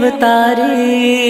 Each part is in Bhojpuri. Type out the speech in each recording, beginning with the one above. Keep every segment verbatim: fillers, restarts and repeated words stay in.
अवतारी,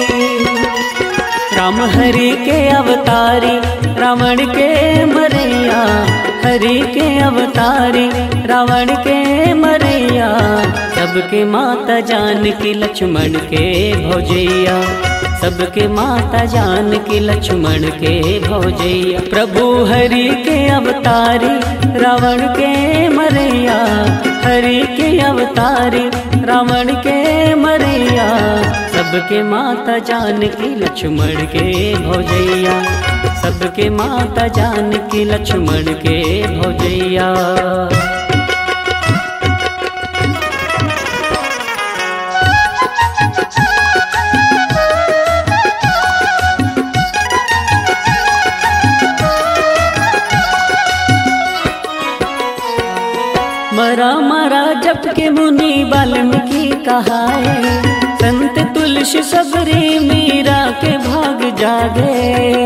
राम हरि के अवतारी, रावण के मरैया। हरि के अवतारी, रावण के मरैया। सबके माता जानकी लक्ष्मण के भौजैया, सबके माता जानकी लक्ष्मण के भौजैया। प्रभु हरि के अवतारी, रावण के मरैया। हरि के अवतारी, रावण के मरैया। सबके माता जानकी लक्ष्मण के भौजैया, सबके माता जानकी लक्ष्मण के भौजैया। मरा मरा जप के मुनि वाल्मीकि कहाए, संत तुलसी सबरी मीरा के भाग जागे।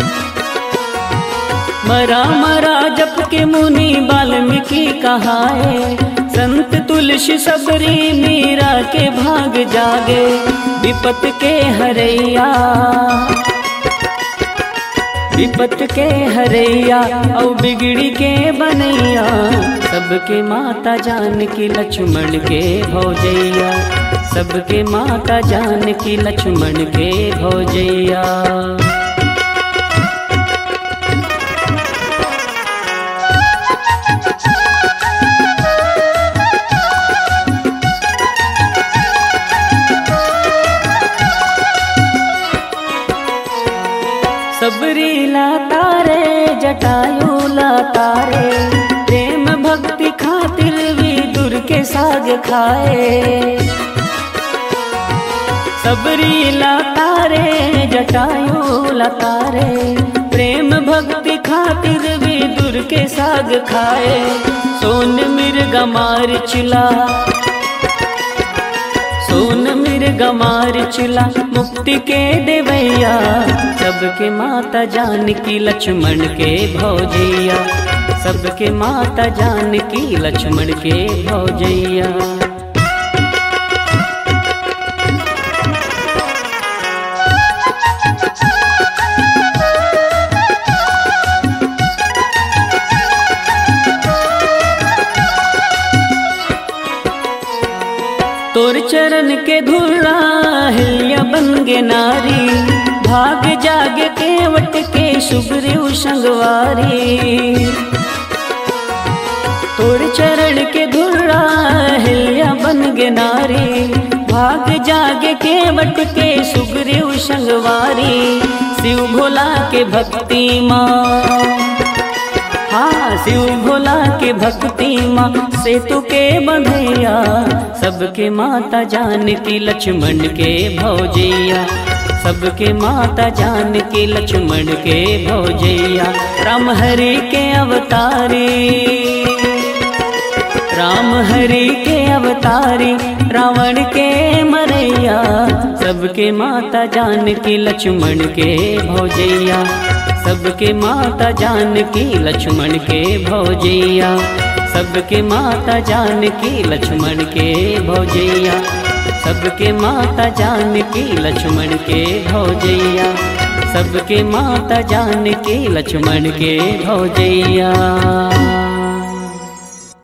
मरा मरा जप के मुनि वाल्मीकि कहाए, संत तुलसी सबरी मीरा के भाग जागे। विपत के हरैया, विपत के हरैया, औ बिगड़ी के बनैया। सबके माता जानकी लक्ष्मण के भौजैया, सबके माता जानकी लक्ष्मण के भौजैया। सबरी लातारे जटायु लातारे, प्रेम भक्ति खातिर विदुर के साग खाए। सबरी लातारे जटायु लातारे, प्रेम भक्ति खातिर विदुर के साग खाए। सोन मिर्गा मार चिला, सोन मिर्गा मार चिला, मुक्ति के देवैया। सबके माता जानकी लक्ष्मण के भौजैया, सबके माता जानकी लक्ष्मण के भौजैया। तोर चरण के धूला हिल्या बन गे नारी, भाग जागे केवट के सुग्रीव संगवारी। तोर चरण के धूला हिल्या बन गे नारी, भाग जागे केवट के सुग्रीव संगवारी। शिव भोला के भक्ति माँ, हाँ शिव भोला के भक्ति माँ, सेतु के बंधैया। सबके माता जानकी लक्ष्मण के भौजैया, सबके माता जानकी लक्ष्मण के भौजैया। राम हरि के अवतारी, राम हरि के अवतारी, रावण के मरैया। सबके माता जानकी लक्ष्मण के भौजैया, सबके माता जानकी लक्ष्मण के भौजैया। सबके माता जानकी लक्ष्मण के भौजैया, सबके माता जानकी लक्ष्मण के भौजैया। सबके माता जानकी लक्ष्मण के भौजैया।